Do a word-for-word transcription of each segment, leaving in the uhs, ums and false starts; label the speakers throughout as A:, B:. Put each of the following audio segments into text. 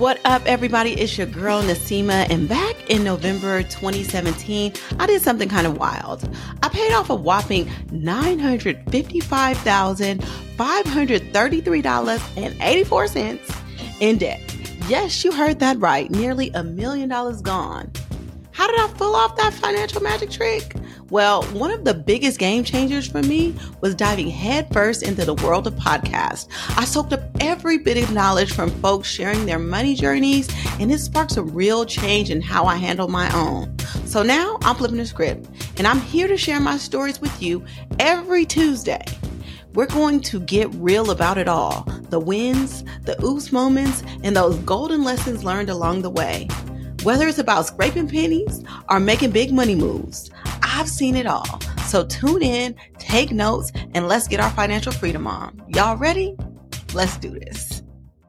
A: What up, everybody? It's your girl, Nasima, and back in November twenty seventeen, I did something kind of wild. I paid off a whopping nine hundred fifty-five thousand five hundred thirty-three dollars and eighty-four cents in debt. Yes, you heard that right. Nearly a million dollars gone. How did I pull off that financial magic trick? Well, one of the biggest game changers for me was diving headfirst into the world of podcasts. I soaked up every bit of knowledge from folks sharing their money journeys, and it sparked some real change in how I handle my own. So now I'm flipping the script, and I'm here to share my stories with you every Tuesday. We're going to get real about it all. The wins, the oops moments, and those golden lessons learned along the way. Whether it's about scraping pennies or making big money moves, I've seen it all. So tune in, take notes, and let's get our financial freedom on. Y'all ready? Let's do this.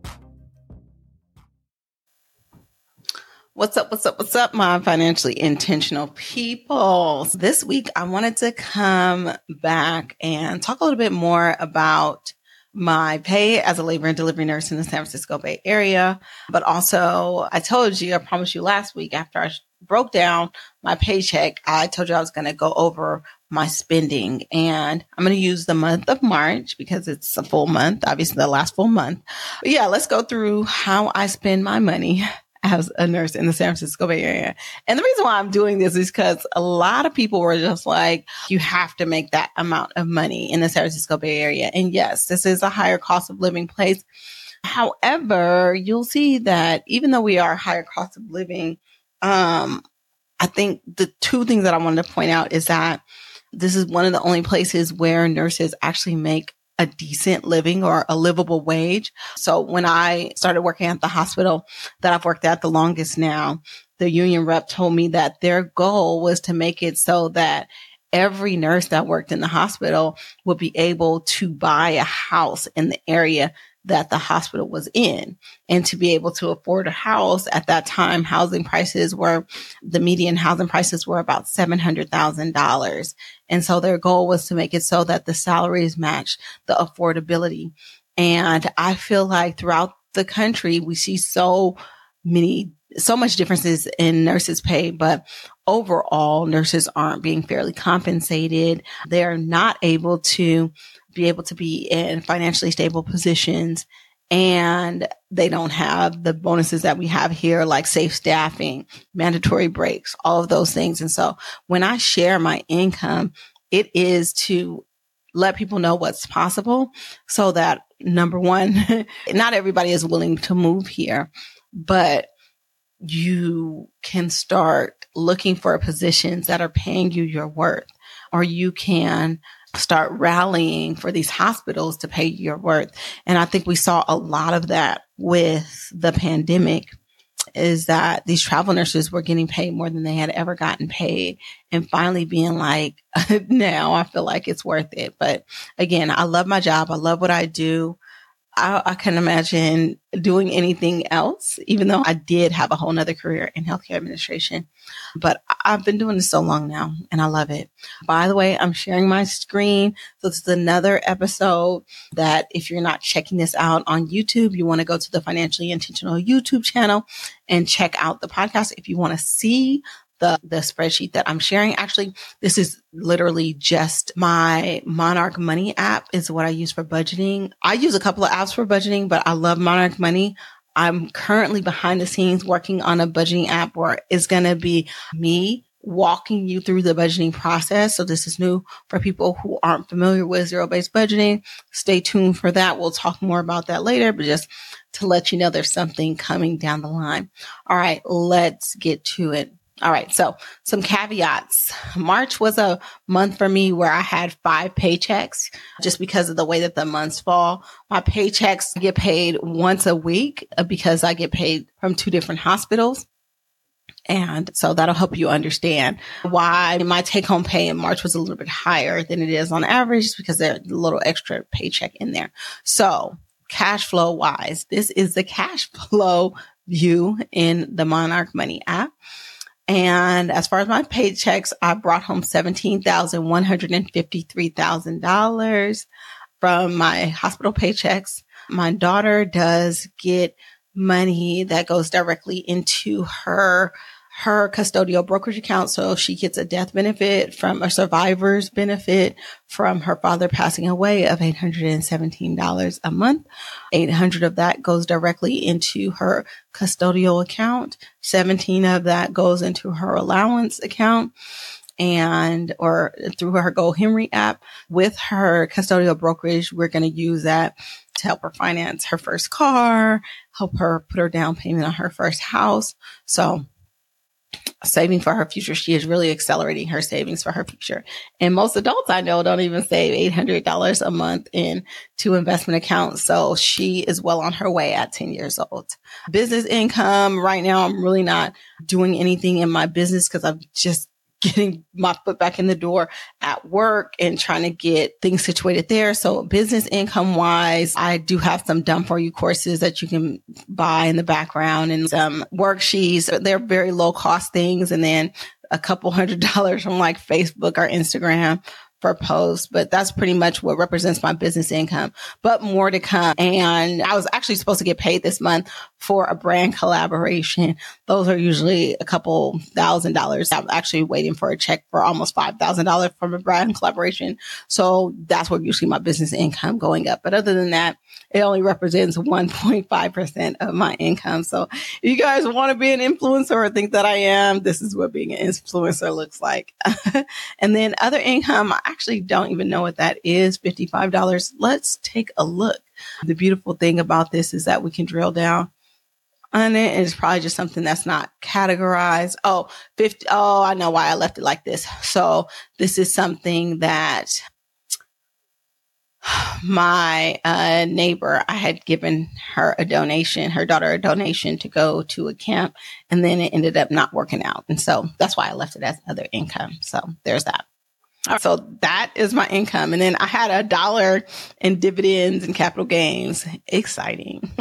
A: What's up, what's up, what's up, my financially intentional people? So this week, I wanted to come back and talk a little bit more about my pay as a labor and delivery nurse in the San Francisco Bay Area. But also, I told you, I promised you last week after I broke down my paycheck, I told you I was going to go over my spending. And I'm going to use the month of March because it's a full month, obviously the last full month. But yeah, let's go through how I spend my money as a nurse in the San Francisco Bay Area. And the reason why I'm doing this is because a lot of people were just like, you have to make that amount of money in the San Francisco Bay Area. And yes, this is a higher cost of living place. However, you'll see that even though we are higher cost of living, um, I think the two things that I wanted to point out is that this is one of the only places where nurses actually make a decent living or a livable wage. So when I started working at the hospital that I've worked at the longest now, the union rep told me that their goal was to make it so that every nurse that worked in the hospital would be able to buy a house in the area that the hospital was in. And to be able to afford a house at that time, housing prices were, the median housing prices were about seven hundred thousand dollars. And so their goal was to make it so that the salaries match the affordability. And I feel like throughout the country, we see so many, so much differences in nurses' pay, but overall, nurses aren't being fairly compensated. They're not able to be able to be in financially stable positions, and they don't have the bonuses that we have here, like safe staffing, mandatory breaks, all of those things. And so when I share my income, it is to let people know what's possible so that, number one, not everybody is willing to move here, but you can start looking for positions that are paying you your worth, or you can start rallying for these hospitals to pay your worth. And I think we saw a lot of that with the pandemic, is that these travel nurses were getting paid more than they had ever gotten paid, and finally being like, now I feel like it's worth it. But again, I love my job. I love what I do. I, I can imagine doing anything else, even though I did have a whole nother career in healthcare administration. But I've been doing this so long now, and I love it. By the way, I'm sharing my screen. So this is another episode that if you're not checking this out on YouTube, you want to go to the Financially Intentional YouTube channel and check out the podcast. If you want to see the, the spreadsheet that I'm sharing, actually, this is literally just my Monarch Money app is what I use for budgeting. I use a couple of apps for budgeting, but I love Monarch Money. I'm currently behind the scenes working on a budgeting app where it's going to be me walking you through the budgeting process. So this is new for people who aren't familiar with zero-based budgeting. Stay tuned for that. We'll talk more about that later, but just to let you know there's something coming down the line. All right, let's get to it. All right. So some caveats. March was a month for me where I had five paychecks just because of the way that the months fall. My paychecks get paid once a week because I get paid from two different hospitals. And so that'll help you understand why my take home pay in March was a little bit higher than it is on average, because there's a little extra paycheck in there. So cash flow wise, this is the cash flow view in the Monarch Money app. And as far as my paychecks, I brought home seventeen thousand one hundred fifty-three dollars from my hospital paychecks. My daughter does get money that goes directly into her her custodial brokerage account. So she gets a death benefit from a survivor's benefit from her father passing away of eight hundred seventeen dollars a month. eight hundred of that goes directly into her custodial account. seventeen of that goes into her allowance account and or through her GoHenry app. With her custodial brokerage, we're going to use that to help her finance her first car, help her put her down payment on her first house. So saving for her future, she is really accelerating her savings for her future. And most adults I know don't even save eight hundred dollars a month in two investment accounts. So she is well on her way at ten years old. Business income. Right now, I'm really not doing anything in my business because I'm just getting my foot back in the door at work and trying to get things situated there. So business income wise, I do have some done for you courses that you can buy in the background and some worksheets. They're very low cost things. And then a couple hundred dollars from like Facebook or Instagram for posts, but that's pretty much what represents my business income, but more to come. And I was actually supposed to get paid this month for a brand collaboration. Those are usually a couple thousand dollars. I'm actually waiting for a check for almost five thousand dollars from a brand collaboration. So that's where usually my business income going up. But other than that, it only represents one point five percent of my income. So if you guys want to be an influencer or think that I am, this is what being an influencer looks like. And then other income, I actually don't even know what that is, fifty-five dollars. Let's take a look. The beautiful thing about this is that we can drill down on it. And it's probably just something that's not categorized. Oh, fifty. Oh, I know why I left it like this. So this is something that my uh, neighbor, I had given her a donation, her daughter a donation to go to a camp, and then it ended up not working out. And so that's why I left it as other income. So there's that. So that is my income. And then I had a dollar in dividends and capital gains. Exciting.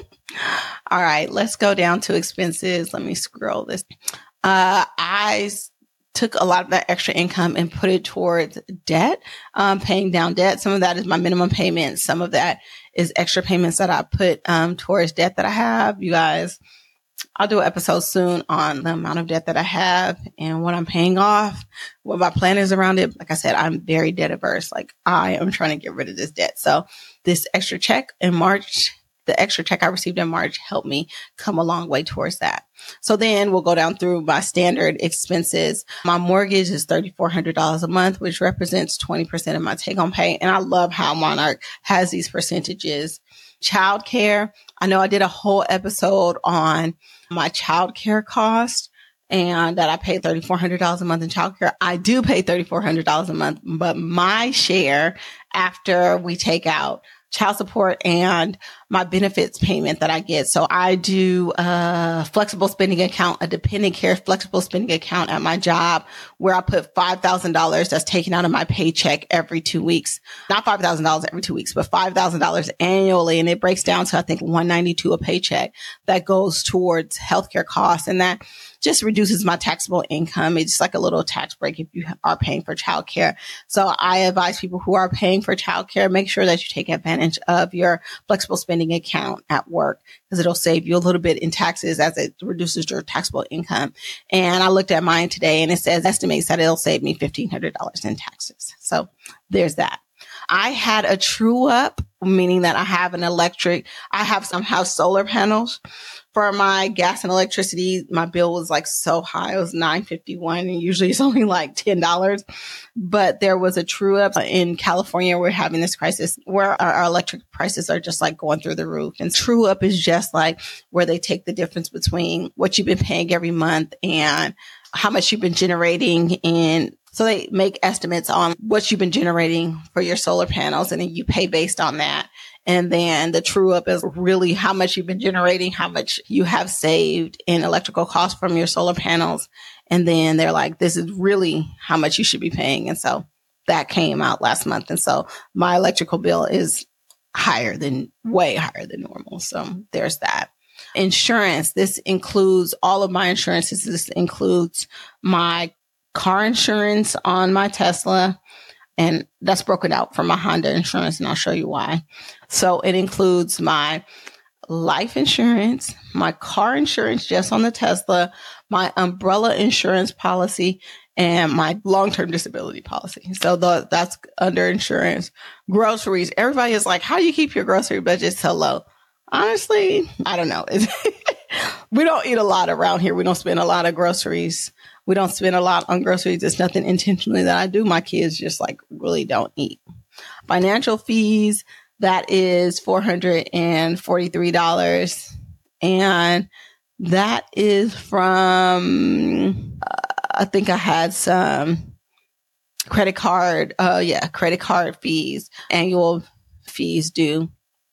A: All right, let's go down to expenses. Let me scroll this. Uh, I took a lot of that extra income and put it towards debt, um, paying down debt. Some of that is my minimum payment. Some of that is extra payments that I put um, towards debt that I have. You guys, I'll do an episode soon on the amount of debt that I have and what I'm paying off, what my plan is around it. Like I said, I'm very debt averse. Like I am trying to get rid of this debt. So this extra check in March, the extra check I received in March helped me come a long way towards that. So then we'll go down through my standard expenses. My mortgage is three thousand four hundred dollars a month, which represents twenty percent of my take home pay. And I love how Monarch has these percentages. Childcare. I know I did a whole episode on my childcare cost and that I pay three thousand four hundred dollars a month in childcare. I do pay three thousand four hundred dollars a month, but my share after we take out child support and my benefits payment that I get. So I do a flexible spending account, a dependent care flexible spending account at my job where I put five thousand dollars that's taken out of my paycheck every two weeks. Not five thousand dollars every two weeks, but five thousand dollars annually. And it breaks down to, I think, one hundred ninety-two dollars a paycheck that goes towards healthcare costs. And that just reduces my taxable income. It's like a little tax break if you are paying for childcare. So I advise people who are paying for childcare, make sure that you take advantage of your flexible spending account at work because it'll save you a little bit in taxes as it reduces your taxable income. And I looked at mine today and it says estimates that it'll save me fifteen hundred dollars in taxes. So there's that. I had a true up, meaning that I have an electric, I have somehow solar panels for my gas and electricity. My bill was like so high. It was nine fifty-one and usually it's only like ten dollars. But there was a true up in California. We're having this crisis where our, our electric prices are just like going through the roof. And true up is just like where they take the difference between what you've been paying every month and how much you've been generating in. So they make estimates on what you've been generating for your solar panels and then you pay based on that. And then the true up is really how much you've been generating, how much you have saved in electrical costs from your solar panels. And then they're like, this is really how much you should be paying. And so that came out last month. And so my electrical bill is higher than, way higher than normal. So there's that. Insurance. This includes all of my insurances. This includes my car insurance on my Tesla. And that's broken out from my Honda insurance, and I'll show you why. So it includes my life insurance, my car insurance just on the Tesla, my umbrella insurance policy, and my long-term disability policy. So the, that's under insurance. Groceries. Everybody is like, how do you keep your grocery budget so low? Honestly, I don't know. We don't eat a lot around here. We don't spend a lot of groceries. We don't spend a lot on groceries. It's nothing intentionally that I do. My kids just like really don't eat. Financial fees, that is four hundred forty-three dollars. And that is from, uh, I think I had some credit card, uh, yeah, credit card fees, annual fees due.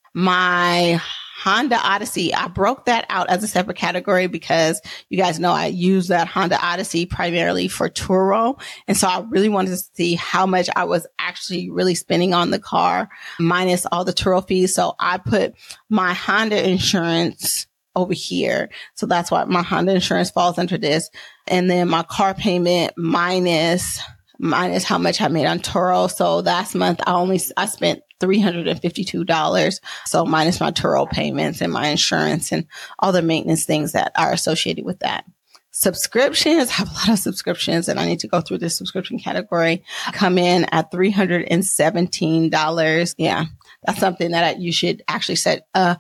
A: My Honda Odyssey, I broke that out as a separate category because you guys know I use that Honda Odyssey primarily for Turo. And so I really wanted to see how much I was actually really spending on the car minus all the Turo fees. So I put my Honda insurance over here. So that's why my Honda insurance falls under this. And then my car payment minus, minus how much I made on Turo. So last month I only, I spent three hundred fifty-two dollars. So minus my Turo payments and my insurance and all the maintenance things that are associated with that. Subscriptions, I have a lot of subscriptions and I need to go through this subscription category. Come in at three hundred seventeen dollars. Yeah, that's something that you should actually set a,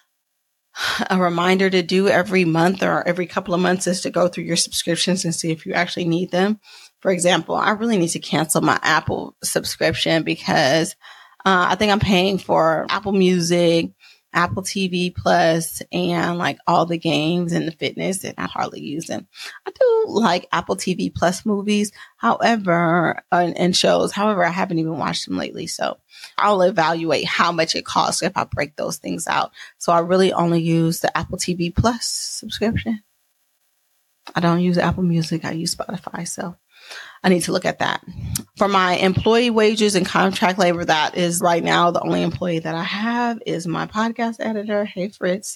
A: a reminder to do every month or every couple of months, is to go through your subscriptions and see if you actually need them. For example, I really need to cancel my Apple subscription because Uh, I think I'm paying for Apple Music, Apple T V Plus, and like all the games and the fitness, and I hardly use them. I do like Apple T V Plus movies, however, and, and shows. However, I haven't even watched them lately. So I'll evaluate how much it costs if I break those things out. So I really only use the Apple T V Plus subscription. I don't use Apple Music. I use Spotify. So I need to look at that. For my employee wages and contract labor, that is right now the only employee that I have is my podcast editor. Hey, Fritz.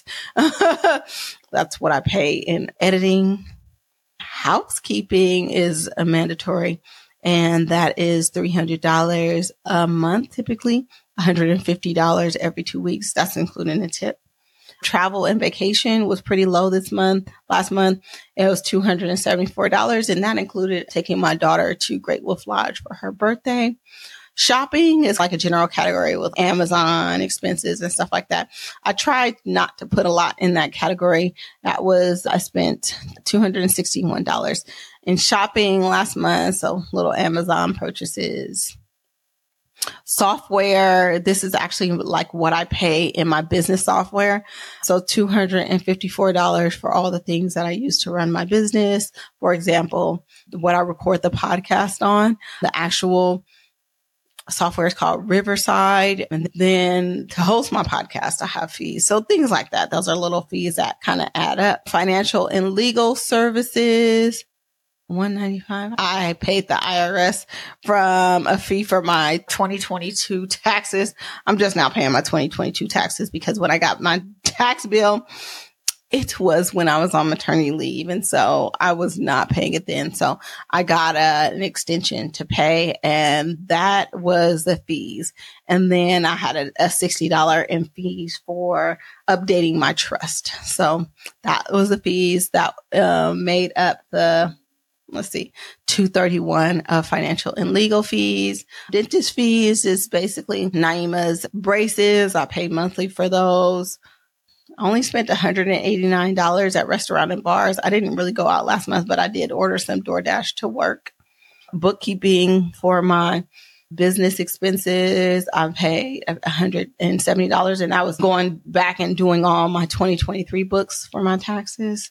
A: That's what I pay in editing. Housekeeping is a mandatory, and that is three hundred dollars a month, typically one hundred fifty dollars every two weeks. That's including a tip. Travel and vacation was pretty low this month. Last month, it was two hundred seventy-four dollars, and that included taking my daughter to Great Wolf Lodge for her birthday. Shopping is like a general category with Amazon expenses and stuff like that. I tried not to put a lot in that category. That was, I spent two hundred sixty-one dollars in shopping last month, so little Amazon purchases. Software, this is actually like what I pay in my business software. So two hundred fifty-four dollars for all the things that I use to run my business. For example, what I record the podcast on, the actual software is called Riverside. And then to host my podcast, I have fees. So things like that. Those are little fees that kind of add up. Financial and legal services, one hundred ninety-five dollars. I paid the I R S from a fee for my twenty twenty-two taxes. I'm just now paying my twenty twenty-two taxes because when I got my tax bill, it was when I was on maternity leave. And so I was not paying it then. So I got a, an extension to pay, and that was the fees. And then I had a, a sixty dollars in fees for updating my trust. So that was the fees that uh, made up the, let's see, two hundred thirty-one of financial and legal fees. Dentist fees is basically Naima's braces. I pay monthly for those. I only spent one hundred eighty-nine dollars at restaurant and bars. I didn't really go out last month, but I did order some DoorDash to work. Bookkeeping for my business expenses, I paid one hundred seventy dollars, and I was going back and doing all my twenty twenty-three books for my taxes.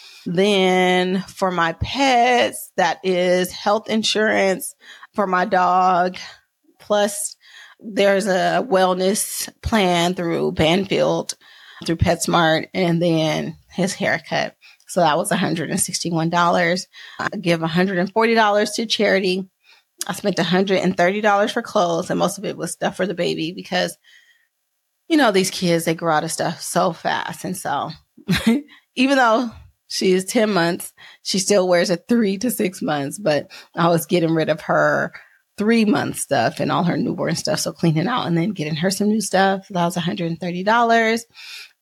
A: Then for my pets, that is health insurance for my dog. Plus there's a wellness plan through Banfield, through PetSmart, and then his haircut. So that was one hundred sixty-one dollars. I give one hundred forty dollars to charity. I spent one hundred thirty dollars for clothes, and most of it was stuff for the baby because, you know, these kids, they grow out of stuff so fast. And so even though she is ten months, she still wears it three to six months, but I was getting rid of her three month stuff and all her newborn stuff. So cleaning out and then getting her some new stuff. So that was one hundred thirty dollars.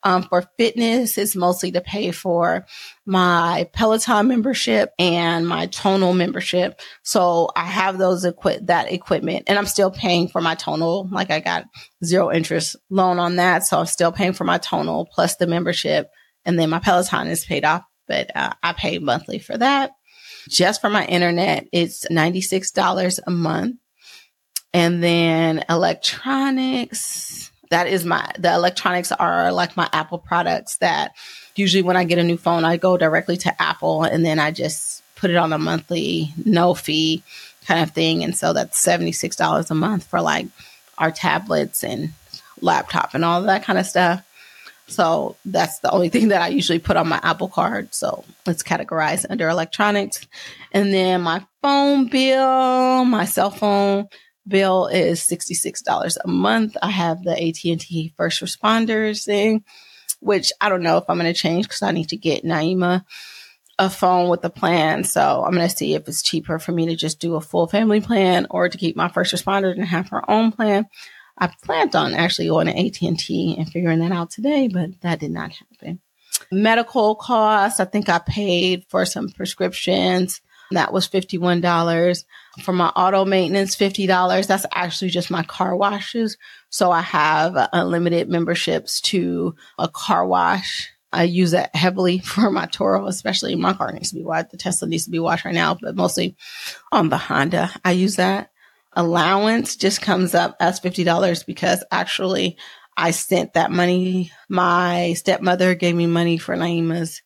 A: Um, for fitness, it's mostly to pay for my Peloton membership and my Tonal membership. So I have those equip that equipment, and I'm still paying for my Tonal. Like I got zero interest loan on that. So I'm still paying for my Tonal plus the membership. And then my Peloton is paid off, but uh, I pay monthly for that. Just for my internet, it's ninety-six dollars a month. And then electronics, that is my, the electronics are like my Apple products that usually when I get a new phone, I go directly to Apple and then I just put it on a monthly, no fee kind of thing. And so that's seventy-six dollars a month for like our tablets and laptop and all of that kind of stuff. So that's the only thing that I usually put on my Apple card. So it's categorized under electronics. And then my phone bill, my cell phone bill is sixty-six dollars a month. I have the A T and T First Responders thing, which I don't know if I'm going to change because I need to get Naima a phone with a plan. So I'm going to see if it's cheaper for me to just do a full family plan or to keep my first responder and have her own plan. I planned on actually going to A T and T and figuring that out today, but that did not happen. Medical costs, I think I paid for some prescriptions. That was fifty-one dollars. For my auto maintenance, fifty dollars. That's actually just my car washes. So I have unlimited memberships to a car wash. I use that heavily for my Toro, especially my car needs to be washed. The Tesla needs to be washed right now, but mostly on the Honda. I use that. Allowance just comes up as fifty dollars because actually I sent that money. My stepmother gave me money for Naima's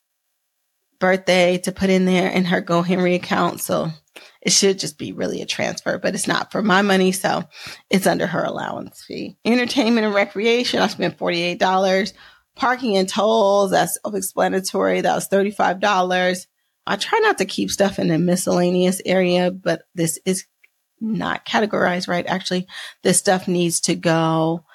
A: birthday to put in there in her GoHenry account. So it should just be really a transfer, but it's not for my money. So it's under her allowance fee. Entertainment and recreation, I spent forty-eight dollars. Parking and tolls, that's self-explanatory. That was thirty-five dollars. I try not to keep stuff in the miscellaneous area, but this is not categorized right. Actually, this stuff needs to go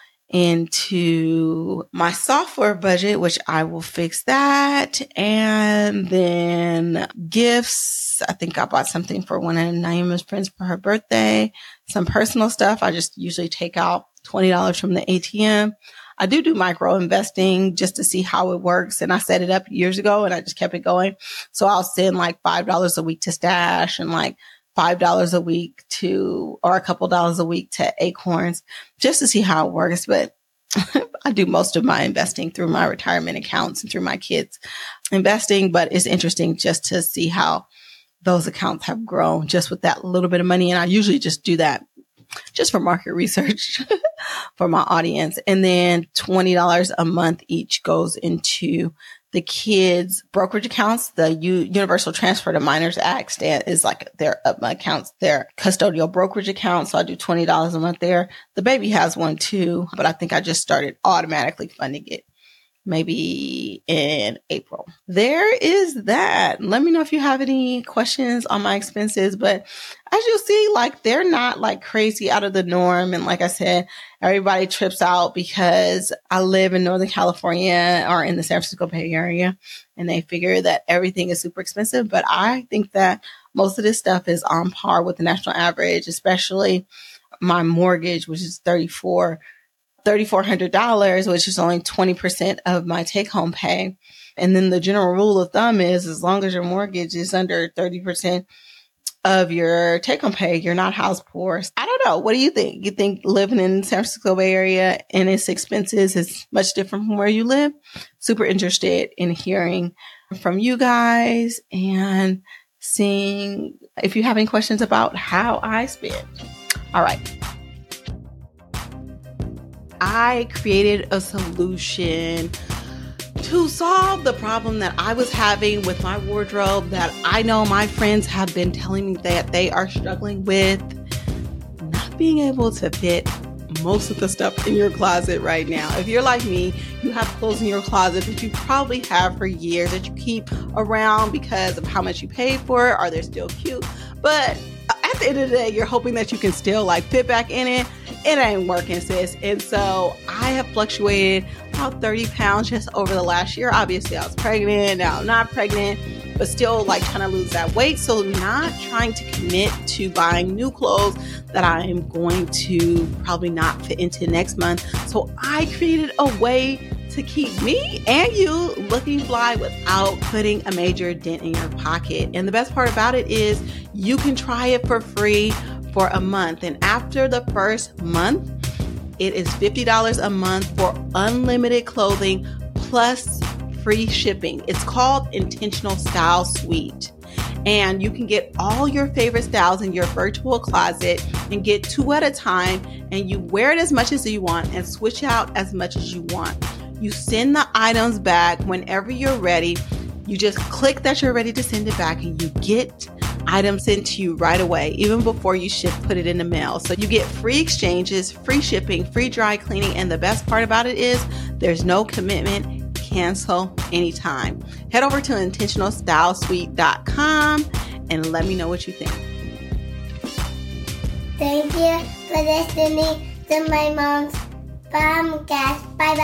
A: into my software budget, which I will fix that. And then gifts. I think I bought something for one of Naima's friends for her birthday. Some personal stuff. I just usually take out twenty dollars from the A T M. I do do micro investing just to see how it works. And I set it up years ago and I just kept it going. So I'll send like five dollars a week to Stash and like five dollars a week to, or a couple dollars a week to Acorns just to see how it works. But I do most of my investing through my retirement accounts and through my kids' investing. But it's interesting just to see how those accounts have grown just with that little bit of money. And I usually just do that just for market research for my audience. And then twenty dollars a month each goes into the kids' brokerage accounts. The U- Universal Transfer to Minors Act stand is like their uh, accounts, their custodial brokerage account. So I do twenty dollars a month there. The baby has one too, but I think I just started automatically funding it maybe in April. There is that. Let me know if you have any questions on my expenses, but as you'll see, like they're not like crazy out of the norm. And like I said, everybody trips out because I live in Northern California or in the San Francisco Bay Area, and they figure that everything is super expensive. But I think that most of this stuff is on par with the national average, especially my mortgage, which is thirty-four thirty-four hundred dollars, which is only twenty percent of my take-home pay. And then the general rule of thumb is as long as your mortgage is under thirty percent of your take-home pay, you're not house poor. I don't know. What do you think? You think living in San Francisco Bay Area and its expenses is much different from where you live? Super interested in hearing from you guys and seeing if you have any questions about how I spend. All right. I created a solution to solve the problem that I was having with my wardrobe that I know my friends have been telling me that they are struggling with, not being able to fit most of the stuff in your closet right now. If you're like me, you have clothes in your closet that you probably have for years that you keep around because of how much you paid for it. Are they still cute? But at the end of the day, you're hoping that you can still like fit back in it. It ain't working, sis. And so I have fluctuated about thirty pounds just over the last year. Obviously, I was pregnant. Now I'm not pregnant, but still like trying to lose that weight. So not trying to commit to buying new clothes that I am going to probably not fit into next month. So I created a way to to keep me and you looking fly without putting a major dent in your pocket. And the best part about it is you can try it for free for a month. And after the first month, it is fifty dollars a month for unlimited clothing plus free shipping. It's called Intentional Style Suite. And you can get all your favorite styles in your virtual closet and get two at a time. And you wear it as much as you want and switch out as much as you want. You send the items back whenever you're ready. You just click that you're ready to send it back and you get items sent to you right away, even before you ship, put it in the mail. So you get free exchanges, free shipping, free dry cleaning. And the best part about it is there's no commitment. Cancel anytime. Head over to intentional style suite dot com and let me know what you think.
B: Thank you for listening to my mom's podcast. Bye